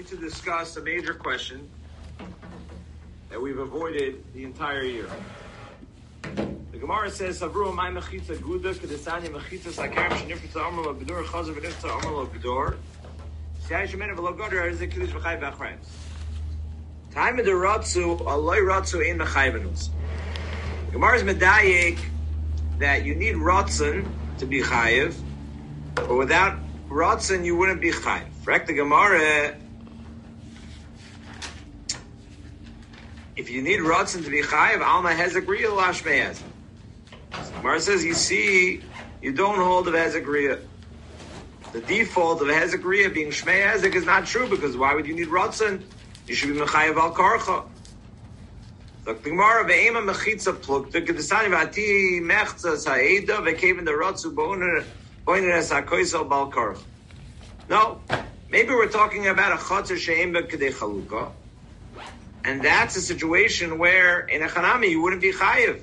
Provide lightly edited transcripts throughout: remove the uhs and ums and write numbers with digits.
need to discuss a major question that we've avoided the entire year. The Gemara says, "Savru my mechitza guda kedesanya mechitza sakarim shenifta amar lo bedor chazav v'nifta amar lo bedor shai shemena v'lo gadar is the kiddush v'chai v'achrayim." Time of the ratzu aloi ratzu ein mechayvenus. The Gemara is medayik that you need ratzon to be chayiv, but without ratzon you wouldn't be chayiv. Correct the Gemara. If you need ratzon to be chayiv, alma hezek riyah lashmei hezek. Gemara says, you see, you don't hold of hezek riyah. The default of hezek riyah being shmei hezek is not true, because why would you need ratzon? You should be mechayiv al karcha. The Gemara ve'ema mechitza plukta kedesani v'ati mechza sa'eda ve'keven the ratzu boiner es hakoisel bal karcha. No, maybe we're talking about a chatzar she'em b'kedei chalukah. And that's a situation where in a chanami you wouldn't be chayiv.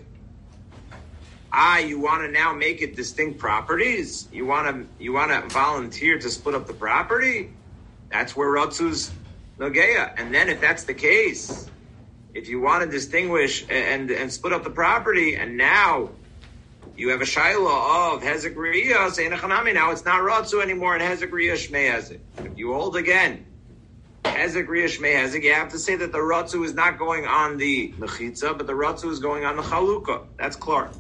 You want to now make it distinct properties? You want to volunteer to split up the property? That's where ratzu's nogeya. And then if that's the case, if you want to distinguish and split up the property, and now you have a shaila of hezek riyah, say in a chanami, now it's not ratzu anymore, and hezek riyah shmei hezek. If you hold again hezek riyah shmei hezek, you have to say that the ratzu is not going on the mechitza, but the ratzu is going on the chalukah. That's clear.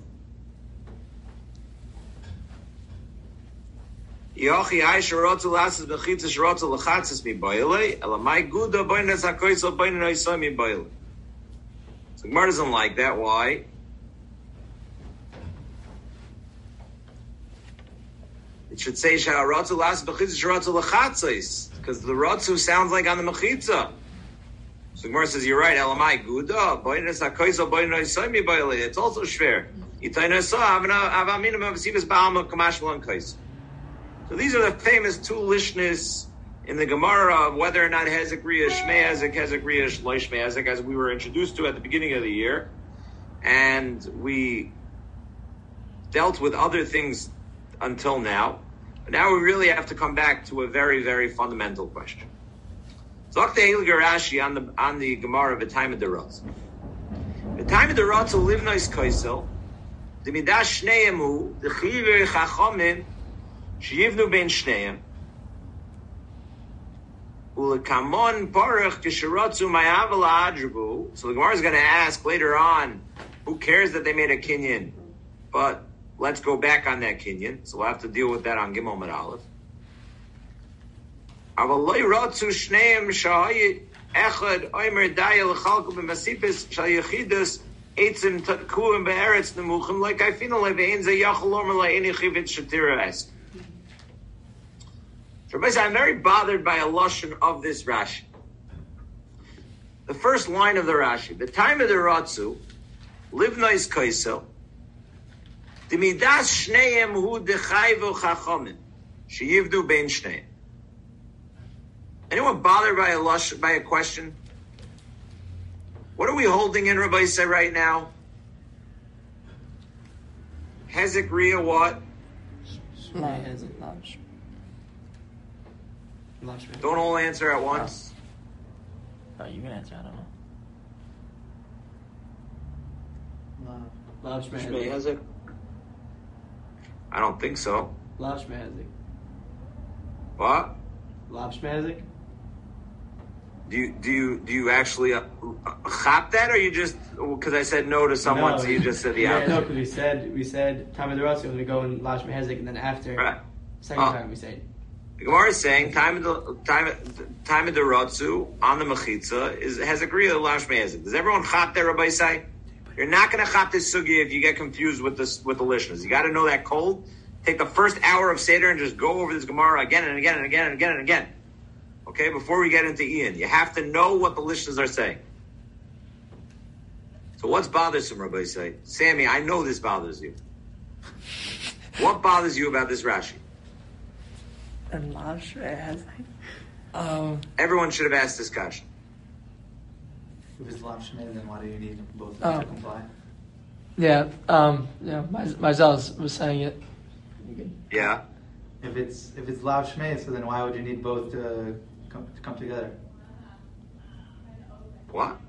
Yochi aisha ratzu lasses mechitza shratzu lechatzes mi boile, elamai guda boines hakoisel boines oisoi mi boile. So Gemara doesn't like that. Why? It should say sha'aratzu lasses mechitza shratzu lechatzes, because the ratzu sounds like on the mechitza. So Gemara says, you're right, elamai guda, boines hakoisel boines oisoi mi boile. It's also shver. Itayna sa avamina mavasivas ba'alma kamash v'lan kaisel. So these are the famous two lishnas in the Gemara of whether or not hezek riyah shmei hezek, hezek riyah lo shmei hezek, as we were introduced to at the beginning of the year, and we dealt with other things until now. But now we really have to come back to a very, very fundamental question. Zok the Heilige Rashi on the Gemara of the time of the Ratz. The time of the Ratz will live nice kaisel. The midash shneim hu the chiver chachamim. Sheyivnu ben shneim ulekamon parach kisharatzu mayavel adrubu. So the Gemara is going to ask later on, who cares that they made a kinyan? But let's go back on that kinyan. So we'll have to deal with that on Gimel Mid Aleph. Avaloi ratzu shneim shahay echad oimer daya lechalku b'masifis shal yechidus eitzim tkuim be'eretz nemuchim like I feel like ve'en ze yachol omer la'eni chivit shatira esk. I'm very bothered by a lashon of this Rashi. The first line of the Rashi, the time of the Ratzu, livnois kaisel, dimidas shneim hu dechayvu chachamim, sheyivdu ben shneim. Anyone bothered by a question? What are we holding in Rabbi Yisrael right now? Hezek riyah what? Shmei hezek, not shmei. Don't all answer at once. Oh, you can answer. I don't know. Lav Shmei hezek? I don't think so. Lav shmei hezek. What? Lav shmei hezek. Do you actually chop that, or you just because I said no to someone, No, so you just said the opposite? No, because we said time of the Ratzu, we go in Lav shmei hezek, and then after right. Second time we say. The Gemara is saying time of the Ratzu on the Mechitza has agreed to Lav Shmei Hezek. Does everyone chop that, Rabbi say? You're not going to chop this sugi if you get confused with the lishnas. You got to know that cold. Take the first hour of Seder and just go over this Gemara again and again and again and again and again. Okay, before we get into Ian, you have to know what the lishnas are saying. So what's bothersome, Rabbi say? Sammy, I know this bothers you. What bothers you about this Rashi? And Lav Shmei hezek. Everyone should have asked this question. If it's Lav Shmei, then why do you need both of them to comply? Yeah, Marzal was saying it. Yeah. If it's Lav Shmei, so then why would you need both to come together? What?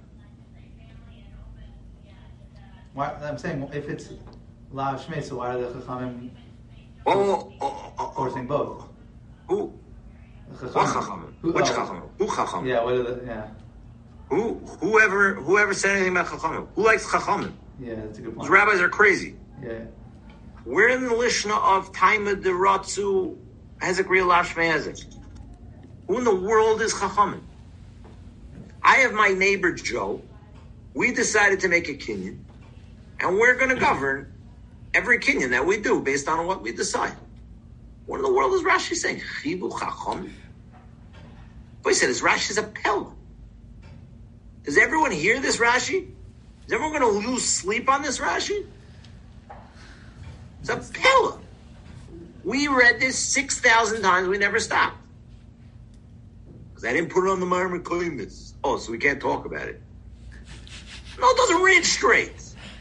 Why, I'm saying if it's Lav Shmei, so why are the Chachamim forcing both? Who? The What Chachamim? Which Chachamim? Who Chachamim? Yeah, what are the, yeah. Whoever said anything about Chachamim? Who likes Chachamim? Yeah, that's a good point. Those rabbis are crazy. Yeah. We're in the Lishna of Taima de Ratzu Hezek Real Lav Shmei Hezek. Who in the world is Chachamim? I have my neighbor Joe. We decided to make a kinyan, and we're going to govern every kinyan that we do based on what we decide. What in the world is Rashi saying? Chibu Chachamim? But he said, "Is Rashi's a Pella?" Does everyone hear this Rashi? Is everyone going to lose sleep on this Rashi? It's a Pella. We read this 6,000 times. We never stopped. Because I didn't put it on the Myron Koimis. Oh, so we can't talk about it. No, it doesn't read straight.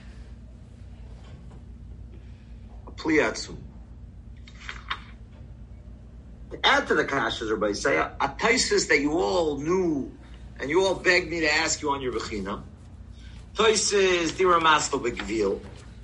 A pliatsu. To add to the kashas, everybody say a taisis that you all knew and you all begged me to ask you on your bechina. Taisis dira maslo begvil.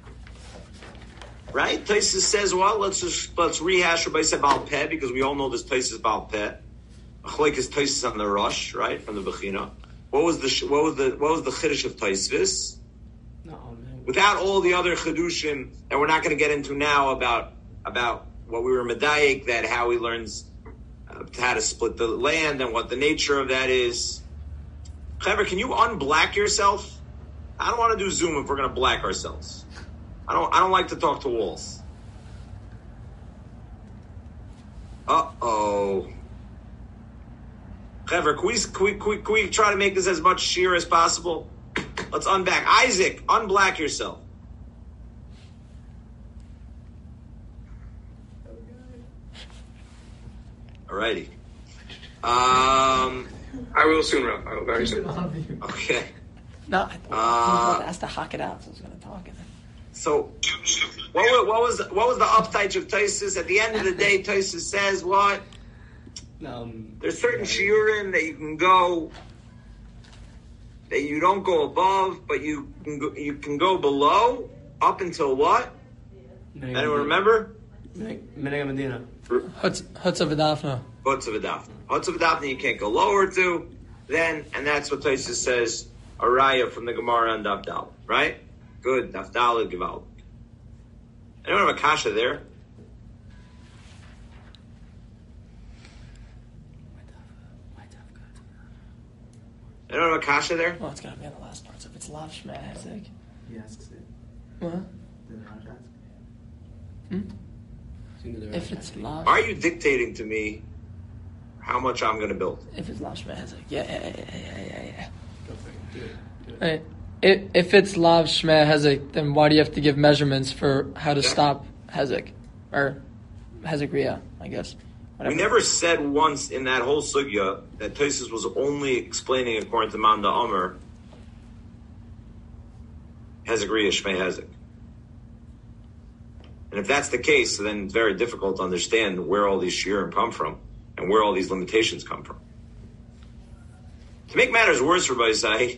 Right? Taisis says, well, let's rehash Rabbi said Baal Peh, because we all know this Taisis Baal Peh. Achleik is Taisis on the Rosh, right, from the Bechina. What was the Chiddush of Taisvis? No, Without all the other Chidushim that we're not going to get into now about what we were medayik, that how he learns how to split the land and what the nature of that is. Clever, can you unblack yourself? I don't want to do Zoom if we're going to black ourselves. I don't like to talk to walls. Uh-oh. Clever, can we try to make this as much sheer as possible? Let's unback. Isaac, unblack yourself. Alrighty. I will soon, Ralph. I will very soon. Okay. No, I was asked to hock it out, so I was going to talk. And then... So, what was the uptight of Taisus? At the end of the day, Taisus says what? There's certain shiurim that you can go, that you don't go above, but you can go below, up until what? Anyone remember? Minhag Medina. Hutz of Adafna. Hutz of Adafna. Hutz of Adafna you can't go lower to. Then, and that's what Taisus says, a raya from the Gemara on Daf Dal, right? Good. Daf Dal Gevald. Anyone have a kasha there? Anyone have a kasha there? Well, it's got to be on the last part. So if it's Lav Shmei Hezek. He asks it. What? Did Raj ask? If it's Lav... Why are you dictating to me how much I'm going to build? If it's Lav Shmei Hezek. Yeah. Go for it. Do it. Right. If it's Lav Shmei Hezek, then why do you have to give measurements for how to stop Hezek? Or Hezek Riyah, I guess. Whatever. We never said once in that whole sugya that Tosfos was only explaining according to Manda Omer Hezek Riyah Shmei Hezek. And if that's the case, then it's very difficult to understand where all these shiurim come from and where all these limitations come from. To make matters worse, Rabbi Isai,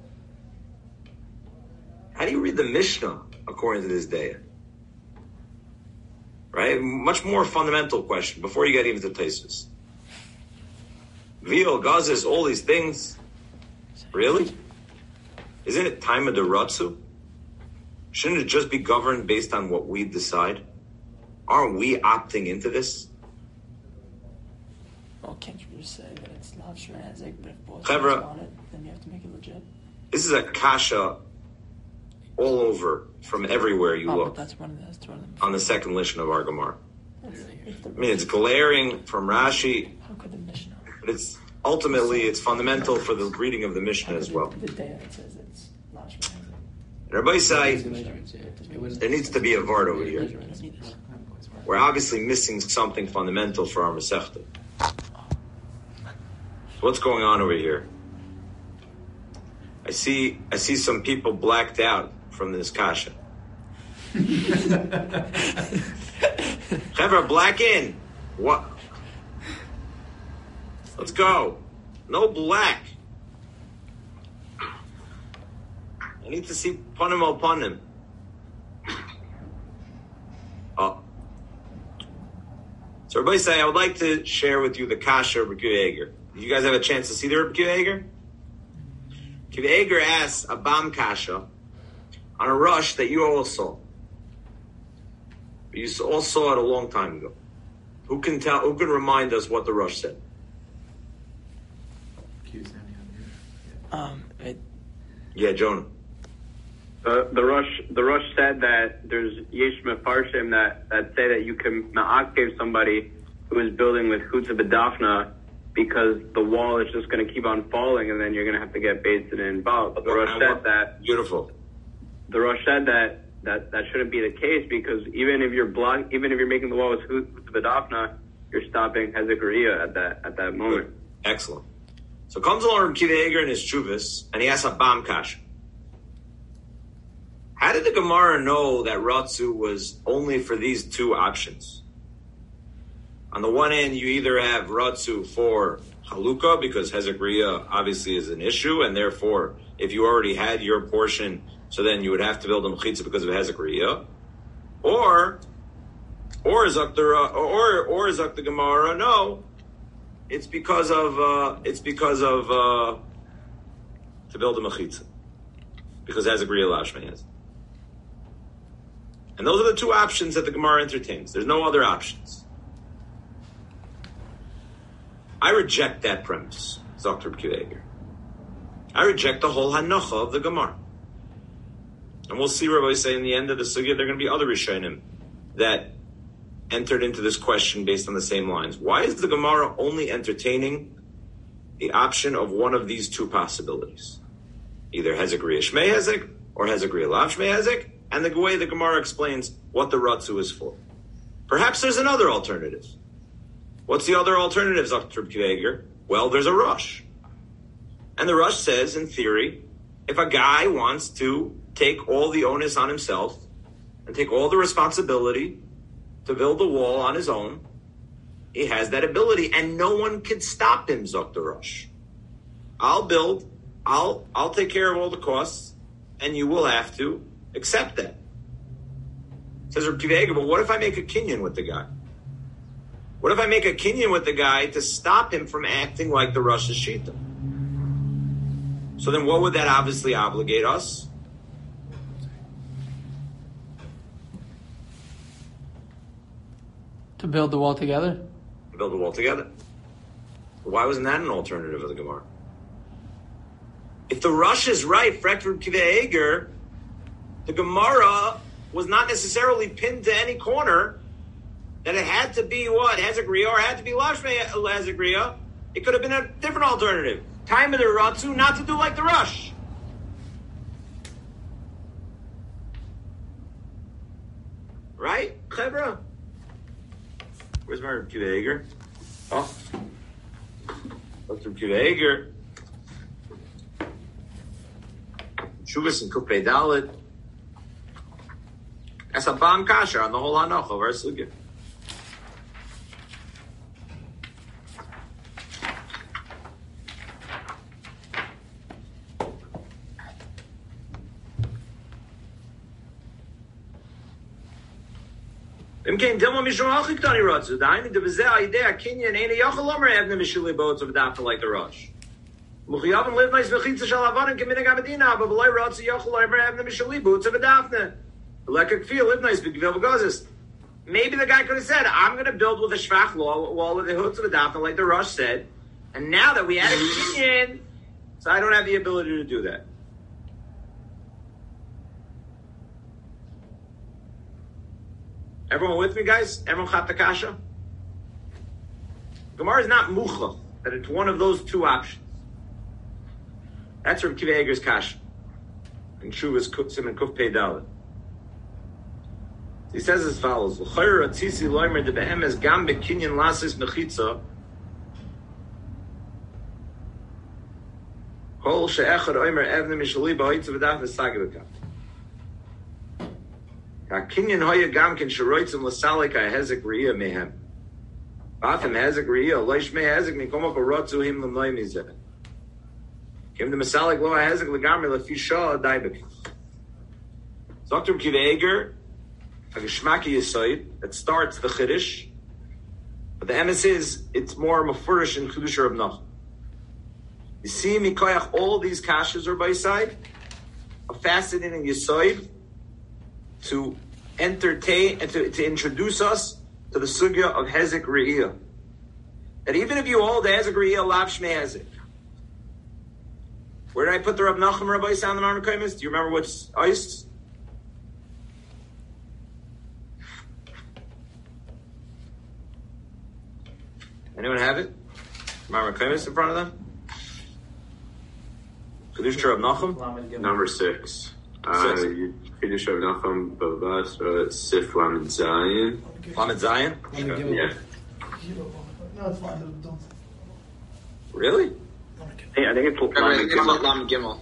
how do you read the Mishnah according to this day? Right? Much more fundamental question before you get even to Tosfos. Veal, gazes, all these things. Really? Isn't it time of the Ratzu? Shouldn't it just be governed based on what we decide? Aren't we opting into this? Well, can't you just say that it's Lav Shmei Hezek, but if both Clever. sides want it, then you have to make it legit? This is a kasha all over from everywhere you But look that's one of them. on the second lishon of our Gemara. If I mean, it's glaring from Rashi, how could the Mishnah? but it's ultimately it's fundamental for the reading of the Mishnah as well. The day it says it's Lav Shmei Hezek. And Rabbi Isai, Measurements, yeah. It was- there needs to be a vart over here. Measurements. We're obviously missing something fundamental for our Masechta. What's going on over here? I see some people blacked out from this kasha. Chevra, black in. What? Let's go. No black. need to see panim al panim. Oh. So everybody say, I would like to share with you the kasha of Rabbi Eger. Did you guys have a chance to see the Rabbi Eger? Rabbi Eger asks a bam kasha on a rush that you all saw. You all saw it a long time ago. Who can remind us what the rush said? Yeah, Jonah. The Rush said that there's yesh mefarshim that say that you can ma'akev somebody who is building with chutza b'dafna because the wall is just going to keep on falling and then you're going to have to get Beit Din involved. But the Rush said that beautiful. The Rush said that shouldn't be the case because even if you're making the wall with chutza b'dafna, you're stopping hezekariya at that moment. Good. Excellent. So comes along Rabbi Eger in his chuvas and he asks a bam kasha. How did the Gemara know that Ratzu was only for these two options? On the one hand, you either have Ratzu for Halukah, because Hezekariya obviously is an issue, and therefore, if you already had your portion, so then you would have to build a Mechitza because of Hezekariya. Or Zak the Gemara, no, it's because of to build a Mechitza. Because Hezekariya Lashmei has. And those are the two options that the Gemara entertains. There's no other options. I reject that premise, Dr. Kiveger. I reject the whole Hanacha of the Gemara. And we'll see Rabbi say in the end of the Sugya, there are going to be other Rishonim that entered into this question based on the same lines. Why is the Gemara only entertaining the option of one of these two possibilities? Either Hezekariya Shmei Hezek or Hezekariya Lav Shmei Hezek, and the way the Gemara explains what the Ratzu is for. Perhaps there's another alternative. What's the other alternative, Dr. Kiveger? Well, there's a rush. And the rush says, in theory, if a guy wants to take all the onus on himself and take all the responsibility to build a wall on his own, he has that ability, and no one can stop him, Dr. Rush. I'll build, I'll take care of all the costs, and you will have to accept that. Says Rabbi Kiva, but what if I make a kinyan with the guy? What if I make a kinyan with the guy to stop him from acting like the Rosh Shita? So then what would that obviously obligate us? To build the wall together? To build the wall together. Why wasn't that an alternative of the Gemara? If the Rosh is right, Frekter Kiva Eger, the Gemara was not necessarily pinned to any corner, that it had to be what? Hezekariya, or it had to be Lashmei Hezekariya. It could have been a different alternative. Time of the Ratzu, not to do like the Rush. Right? Chevra? Where's my Kiva Eger? Oh. Dr. Kiva Eger. Shuvas and Kupei Dalit. That's a bam kasher on the whole hanoch of our sugya. Im kein Dilma Mishum Hachik Tani Ratzu. The Haini Devizeh Aidea Kinyan Eina Yachal Omer Evne Mishuli Boats of Dafta like the Rosh. Muchiyavim live nice Mechitza Shal Avanim Keminig Abedina, but Belay Ratzu Yachal Omer Evne Mishuli Boats of Dafne. Maybe the guy could have said, I'm going to build with a shvach wall with the hoods of a dafna, like the Rosh said, and now that we had a kinyan, so I don't have the ability to do that. Everyone with me, guys? Everyone chat the kasha? Gemara is not muchlach, that it's one of those two options. That's from Kiva Eger's kasha. And Shuvas Kufsim and Kuf Pei Dalet. He says as follows: L'chayr atzisi loimer de be'emes gam bekinyan lasis mechitza kol she'echad oimer evne mishali ba'itza v'daf v'sagivaka. Ha'kinyan hoya gam ken sheroitzim l'salik ha'hezek riyah mehem. Ba'afim hezek riyah loish me hezek nikom ha'rotzu him l'noy mizeh. Kim de masalik lo ha'hezek l'gamri l'fi shah daibek. Dr. Kiva Eger, a Geschmacke Yisoid, that starts the Chiddush. But the emes is, it's more mafurish in Chiddush Reb Nachum. You see, Mikoyach, all these kashas are by side, a fascinating Yisoid to entertain and to introduce us to the sugya of Hezek Re'iyah. That even if you hold the Hezek Re'iyah, Lav Shmei Hezek. Where did I put the Reb Nachum Rabbi Sound and Arna Kaimis? Do you remember what's iced? Anyone have it? Marmar Kaimis in front of them? Kedush Reb Nachum? Number 6. Kedush Reb Nachum Bavas Sif Lamed Zayin. Lamed Zayin? Yeah. No, it's fine. Don't. Really? Hey, I think it's Lam Gimel.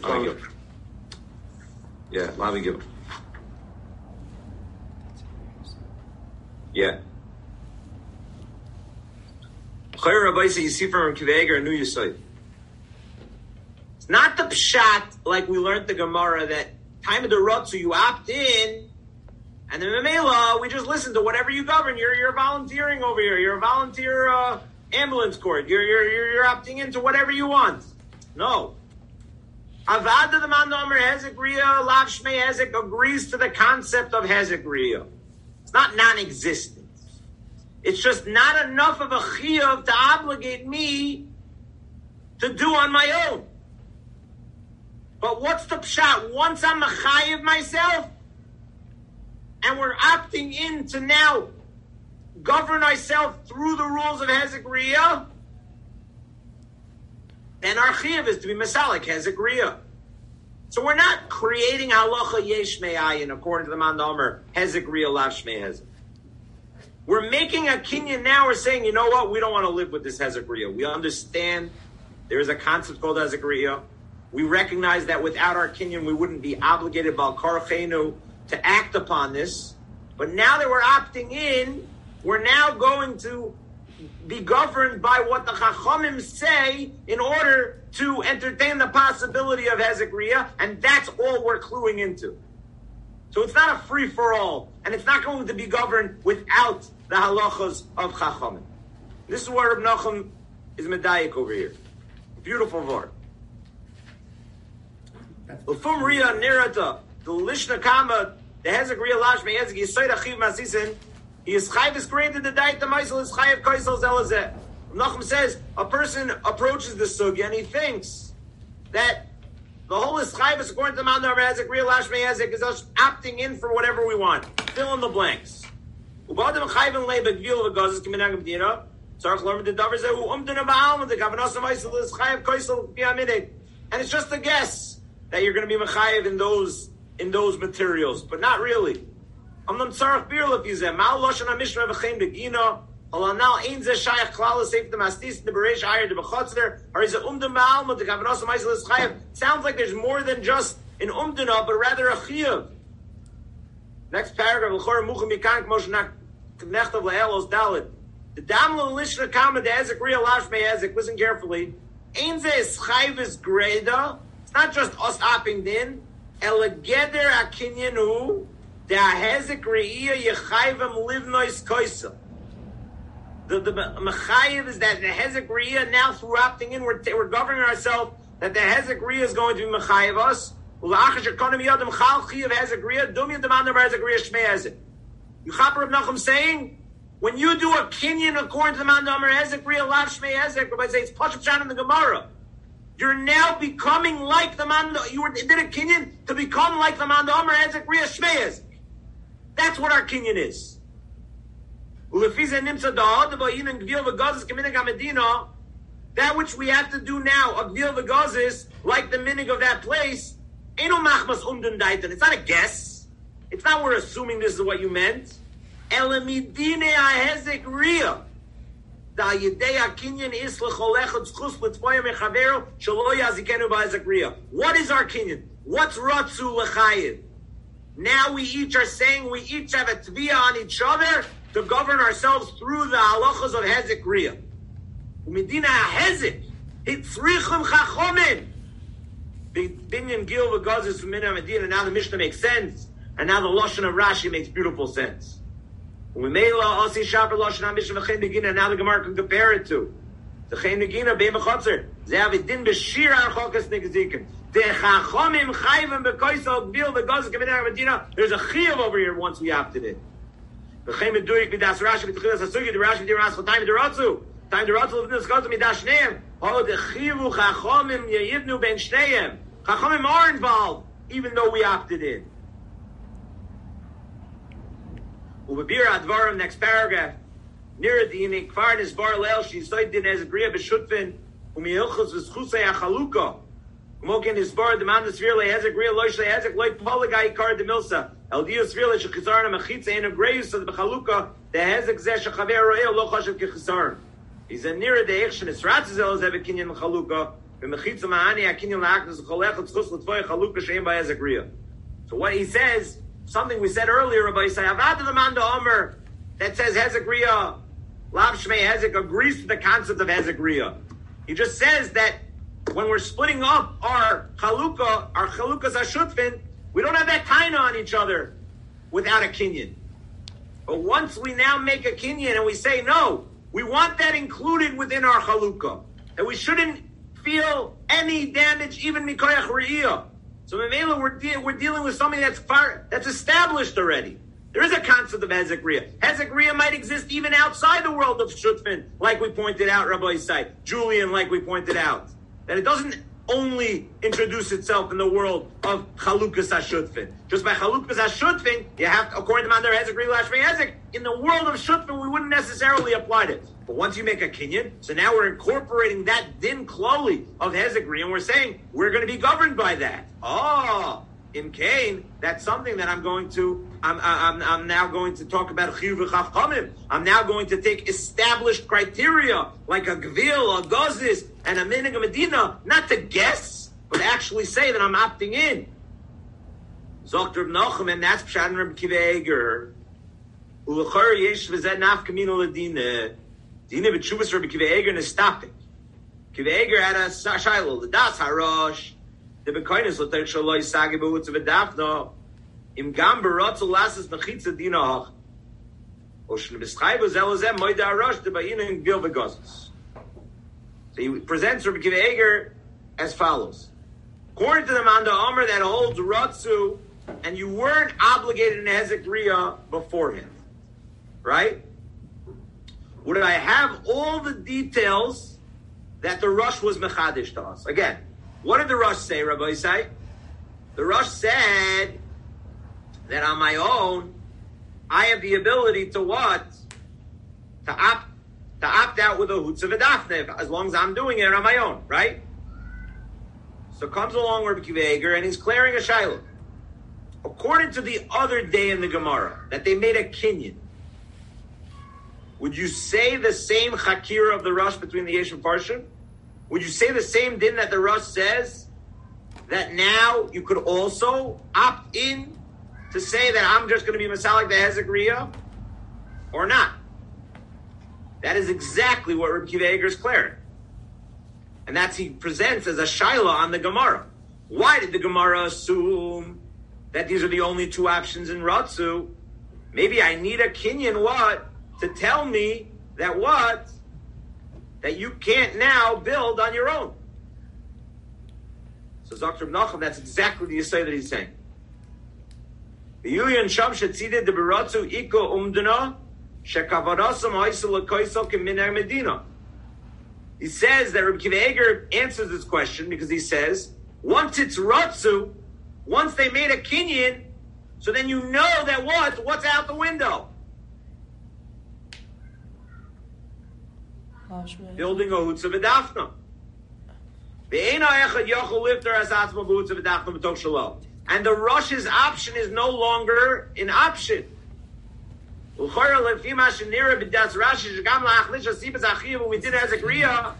Yeah, Lamed Gimel. Yeah. Chayr Rabbi say you see from Kiva Eger a new Yisayid. It's not the pshat like we learned the Gemara that time of the Rotzu you opt in, and the Memela we just listen to whatever you govern. You're volunteering over here. You're a volunteer ambulance corps. You're opting into whatever you want. No. Avada the man Omer Hezek Riyah Lav Shmei Hezek agrees to the concept of Hezek Riyah. It's not non-existent. It's just not enough of a chiyuv to obligate me to do on my own. But what's the pshat? Once I'm mechayiv myself, and we're opting in to now govern ourselves through the rules of Hezek Riyah, then our chiyuv is to be mesalik Hezek Riyah. So we're not creating halacha yesh me'ayin according to the man Omer Hezek Riyah Lav Shmei Hezek. We're making a kinyan now. We're saying, you know what? We don't want to live with this Hezek Riyah. We understand there is a concept called Hezek Riyah. We recognize that without our kinyan, we wouldn't be obligated by Karchenu to act upon this. But now that we're opting in, we're now going to be governed by what the Chachamim say in order to entertain the possibility of Hezek Riyah, and that's all we're cluing into. So it's not a free-for-all, and it's not going to be governed without the halachas of Chachamim. This is where Reb Nachum is medayik over here. Beautiful word. Ufum Riyah Nirata, the Lishna Kama, the Hezek Riyah Lav Shmei Hezek, Yisoid Achiv Masisin, he is chayv is created the diet the Maisel is chayv Kaisel Zelazeh. Nachum says a person approaches the sugya and he thinks that the whole is chayv is according to the Mount of Hezek Riyah Lav Shmei Hezek is us opting in for whatever we want. Fill in the blanks. Ubadam chayv and lebed gvil v'gazes kiminagam dira. Tzarich learn the davar zehu umdina ba'alma the kavanas Maisel is chayv Kaisel Piamidik. And it's just a guess that you're going to be mechayev in those materials, but not really. Amnam tzarich birla fizeh mal loshan hamishra v'chein begina alanal ein zeh shayach klal seif the mastis the bereish ayer the bechotzler or is it umdin ba'alma the kavanos ma'isel is chayev. Sounds like there's more than just an umdina, but rather a chiyuv. Next paragraph l'chor muchim yikan k'mosh knechtav le'elos dalit the damla lishna kama the Hezek Riyah Lav Shmei Hezek. Listen carefully. Ein zeh is chayev is greda. It's not just us opting in. Elegeder akinyanu the Hezek Riyah yechayvem livnois koisel. The mechayiv is that the Hezek Riyah now through opting in we're governing ourselves that the Hezek Riyah is going to be mechayiv us. Ula'achar shekonim yodem chal chiyav Hezek Riyah dum yodem bar Hezek Riyah shmei Hezek. You chaper Reb Nachum saying when you do a kinyan according to the man Omer Hezek Riyah Lav Shmei Hezek, Rabbi say it's Pashup Shan in the Gemara. You're now becoming like the man. You did a kinyan to become like the man Omer Hezek Riyah Shmei Hezek. That's what our kinyan is. That which we have to do now, agvil v'gazis, like the minig of that place, it's not a guess. It's not we're assuming this is what you meant. What is our kinyan? What's ratzu l'chayiv? Now we each are saying we each have a tviyah on each other to govern ourselves through the halachas of Hezek Riyah. Umedina Hezek hitzrichum chachomin binyan gil v'gazis from Medina Medina. Now the Mishnah makes sense. And now the Lashon of Rashi makes beautiful sense. And now the Gemara can compare it to the Chen Negina Beim Chotzer. They have a din b'shir archokas nigzikin. The Chachomim chayvim b'koisel gvil v'gozik v'nei Medina. There's a chiyuv over here once we opted in. The Chen Meduik b'das Rashi b'tchilas hasugi the Rashi b'diras time d'ratzu. Time d'ratzu l'v'nis gozu midash shneim. Oh, the chiyu Chachomim yeyivnu ben shneim. Chachomim are involved, even though we opted in. Ubabir advarim, next paragraph. Near the in Kfar Nisbar Leil, she said din as agriya b'shutfin umiyilchus v'schusay achaluka. Umokin Nisbar demand the sphere has agriya loish lehezek loy poligai kar demilsa. El diu sphere shechizarna machitza in agrayus of the b'chaluka the hezek zeh shechaver roel lo chashav kechizarn. He's a near the action esratzel as ever kinyan chaluka b'machitza ma'ani akinyan la'aknus cholech l'tzchus l'tvoy chaluka sheim by agriya. So what he says, something we said earlier, Rabbi Yisai, Avad the man the Omer that says hezekriya. Lav Shmei Hezek agrees to the concept of Hezekriya. He just says that when we're splitting up our chalukas hashutfin, we don't have that taina on each other without a kinyan. But once we now make a kinyan and we say, no, we want that included within our chalukah, that we shouldn't feel any damage, even mikoyach re'iyah. So Memela, we're dealing with something that's established already. There is a concept of Hezekriya. Hezekriya might exist even outside the world of Shutfin, like we pointed out, Rabbi Yisai. Julian, like we pointed out. That it doesn't only introduce itself in the world of Chalukas HaShutfin. Just by Chalukas HaShutfin, you have to, according to Mandar Hezekriya Lashmei Hezek, in the world of Shutfin, we wouldn't necessarily apply it. But once you make a kinyan, so now we're incorporating that din kloli of Hezekriya, and we're saying we're going to be governed by that. In Cain, that's something that I'm now going to talk about chiyuv v'chafkamim. I'm now going to take established criteria like a gvil, a gozis, and a minig a medina, not to guess, but actually say that I'm opting in. Zokt Reb Nachum, and that's Pshat Reb Kiva Eger. Ulachar yesh v'zed naf kamino ledina. Dina v'tshuvas Reb Kiva Eger nestapik. Kiva Eger had a shaylo, the das harosh. The bekoinus l'tech shaloi sagi b'utz v'dafno im gam b'rotzu lasses mechitza dinach o shne b'schayv zelazem moida arosh debayinu in gil v'gozes. So he presents Rabbi Kiva Eger as follows. According to the Manda Omer that holds Ratzu, and you weren't obligated in Hezekriya beforehand, right? Would I have all the details that the Rosh was mechadish to us? Again, what did the Rosh say, Rabbi Yisai? The Rosh said that on my own, I have the ability to what? To opt out with a Hutza V'dafne, as long as I'm doing it on my own, right? So comes along Rabbi Kiva Eger, and he's clearing a shiloh. According to the other day in the Gemara, that they made a kinyan, would you say the same chakira of the Rosh between the Yesh and Parshim? Would you say the same din that the Rosh says, that now you could also opt in to say that I'm just going to be Masalik the Hezekriya, or not? That is exactly what Rabbi Kiva Eger is clearing. And that's he presents as a shaila on the Gemara. Why did the Gemara assume that these are the only two options in Ratzu? Maybe I need a kinyan what? To tell me that what? That you can't now build on your own. So Dr. Nachum, that's exactly the Yisai that he's saying. The Yulian Sham Shetzideh de Beratzu Iko Umdana Shekavarasam Haisel Lekoisel Keminer Medina. He says that Rabbi Kiva Eger answers this question because he says, once it's Ratzu, once they made a kinyan, so then you know that what's out the window? Building a Hutza V'dafna. And the Rosh's option is no longer an option. We did Hezekriya.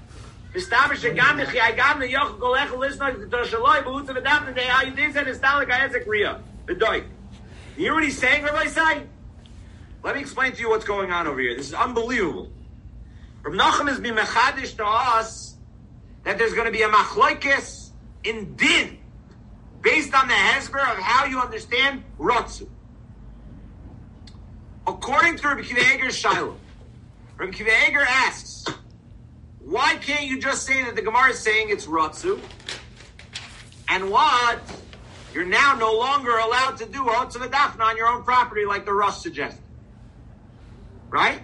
You hear what he's saying, Rabbi Sai? Let me explain to you what's going on over here. This is unbelievable. Rav Nachum has been mechadish to us that there's going to be a machlokes in din based on the hesber of how you understand Ratzu. According to Rabbi Akiva Eiger's Shiloh, Rabbi Akiva Eiger asks, why can't you just say that the Gemara is saying it's Ratzu? And what? You're now no longer allowed to do Hotz of Dafna on your own property like the Rosh suggested. Right?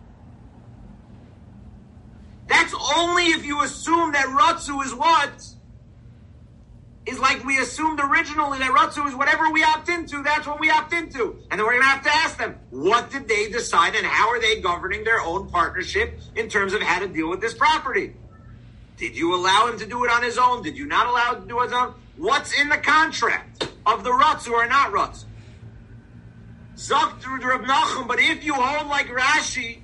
That's only if you assume that Ratzu is what? Is like we assumed originally that Ratzu is whatever we opt into, that's what we opt into. And then we're going to have to ask them, what did they decide and how are they governing their own partnership in terms of how to deal with this property? Did you allow him to do it on his own? Did you not allow him to do it on his own? What's in the contract of the Ratzu or not Ratzu? Zok through Reb Nachum, but if you hold like Rashi,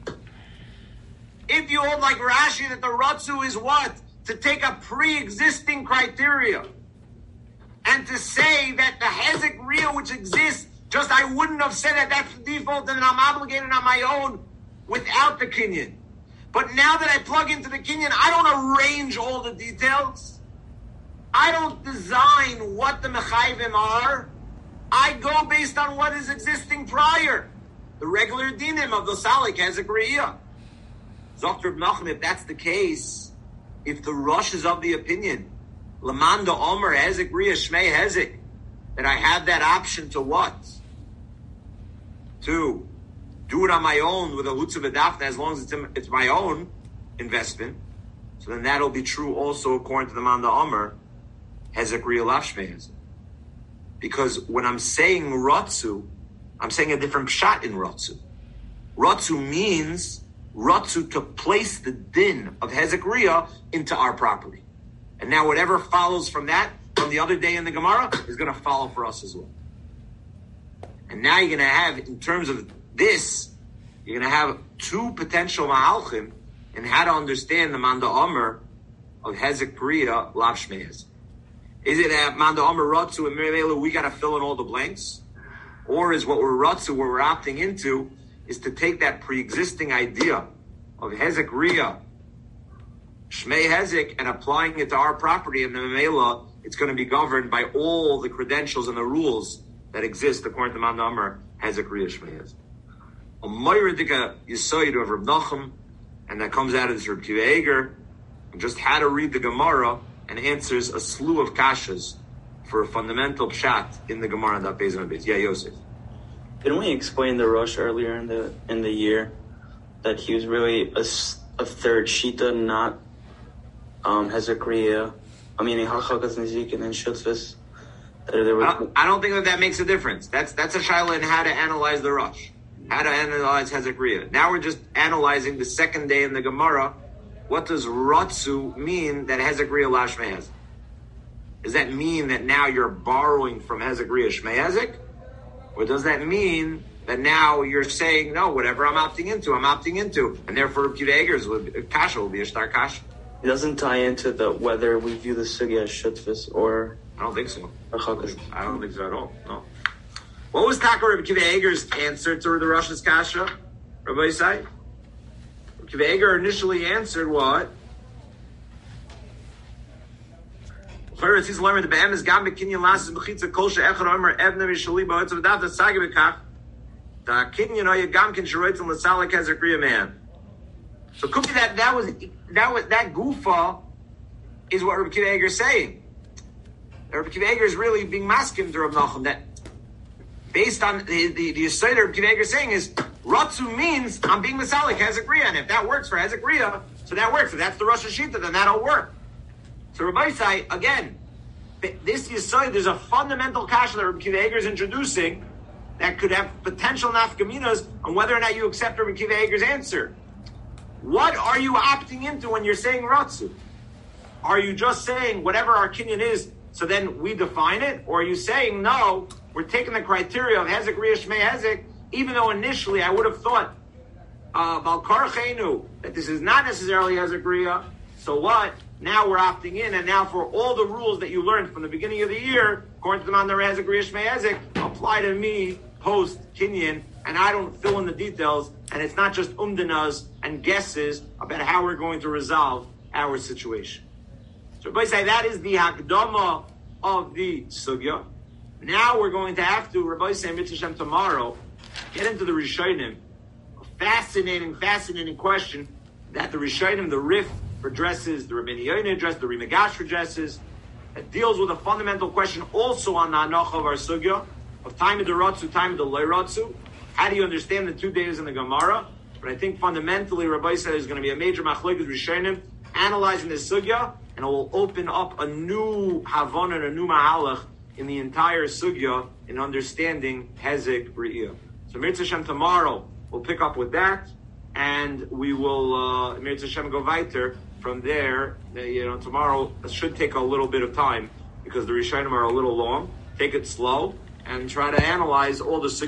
that the Ratzu is what? To take a pre-existing criteria and to say that the Hezek Riyah which exists, just I wouldn't have said that that's the default and I'm obligated on my own without the Kinyan. But now that I plug into the Kinyan, I don't arrange all the details. I don't design what the Mechayvim are. I go based on what is existing prior. The regular dinim of the Salik Hezek Riyah. Zok Reb Nachum, if that's the case, if the Rosh is of the opinion, Lamanda Omer Hezek Riyah Shmei Hezek, that I have that option to what? To do it on my own with a Hutzav Adafna as long as it's my own investment. So then that'll be true also according to the Manda Omer Hezek Riyah Lav Shmei Hezek. Because when I'm saying Ratzu, I'm saying a different pshat in Ratzu. Ratzu means Ratzu to place the din of Hezek Riyah into our property. And now whatever follows from that, from the other day in the Gemara, is going to follow for us as well. And now you're going to have, in terms of this, you're going to have two potential mahalchim in how to understand the Manda Omer of Hezek Riyah Lav Shmei Hezek. Is it that Manda Omer Ratzu and Mirmela, we got to fill in all the blanks? Or is what we're Ratzu, what we're opting into, is to take that pre-existing idea of Hezek Riyah Shmei Hezek and applying it to our property, and the Memela, it's going to be governed by all the credentials and the rules that exist according to Manda Omer Hezek Riyah Shmei Hezek. A Moiradika Yisoid of Reb Nachum, and that comes out of this Reb Akiva Eiger, and just how to read the Gemara and answers a slew of kashas for a fundamental pshat in the Gemara and that Beis and Beis. Yeah, Yosef. Didn't we explain the Rosh earlier in the year that he was really a third Shita, not Hezek Riyah? I mean, Hachakas Nizik and then Shutfis. I don't think that makes a difference. That's a shaila in how to analyze the Rosh, how to analyze Hezek Riyah. Now we're just analyzing the second day in the Gemara. What does Ratzu mean that Hezek Riyah Lav Shmei Hezek? Does that mean that now you're borrowing from Hezek Riyah Shmei Hezek? Or does that mean that now you're saying, no, whatever I'm opting into, and therefore Akiva Eiger's kasha will be a star kasha? It doesn't tie into the whether we view the sugya as shutfis or... I don't think so. I don't think so at all, no. What was Taka Rabbi Akiva Eiger's answer to the Rosh's kasha, Rabbi Yisai? Akiva Eiger initially answered what? That gufa is what Rabbi Akiva Eiger is saying. Rabbi Akiva Eiger is really being maskim to Rav Nachum, that based on the Yisrael Rabbi Akiva Eiger is saying is Ratzu means I'm being Masalik Hezek Riyah, and if that works for Hezek Riyah, so that works. If that's the Rosh Hashita, then that'll work. So Rabbi Yisai, again, this Yisrael, there's a fundamental kasha that Rabbi Akiva Eiger is introducing that could have potential nafkaminas on whether or not you accept Rabbi Akiva Eiger's answer. What are you opting into when you're saying Ratzu? Are you just saying whatever our kinyan is, so then we define it? Or are you saying, no, we're taking the criteria of Hezek Riyah Shmei Hezek, even though initially I would have thought, Balkar Chenu, that this is not necessarily Hezek Riyah, so what? Now we're opting in, and now for all the rules that you learned from the beginning of the year, according to the Mandar Hezek Riyah Shmei Hezek, apply to me post kinyan, and I don't fill in the details, and it's not just umdanas and guesses about how we're going to resolve our situation. So everybody say that is the hakdama of the sugya. Now we're going to have to, Rabbi Yisrael Mitzvah Shem tomorrow, get into the Rishonim. A fascinating question that the Rishonim, the Rif addresses, the Rabbeinu Yonah addresses, the Rimagash addresses. It deals with a fundamental question also on the Hanocha of our sugya, of time of the Ratzu, time of the Loi Ratzu. How do you understand the 2 days in the Gemara? But I think fundamentally, Rabbi said is going to be a major machlokes Rishonim analyzing this sugya, and it will open up a new Havana and a new Mahalach in the entire sugya in understanding Hezek Re'iyah. So Mirza Hashem tomorrow we'll pick up with that, and we will Mirza Hashem go weiter from there. Tomorrow should take a little bit of time because the Rishonim are a little long. Take it slow and try to analyze all the sugya.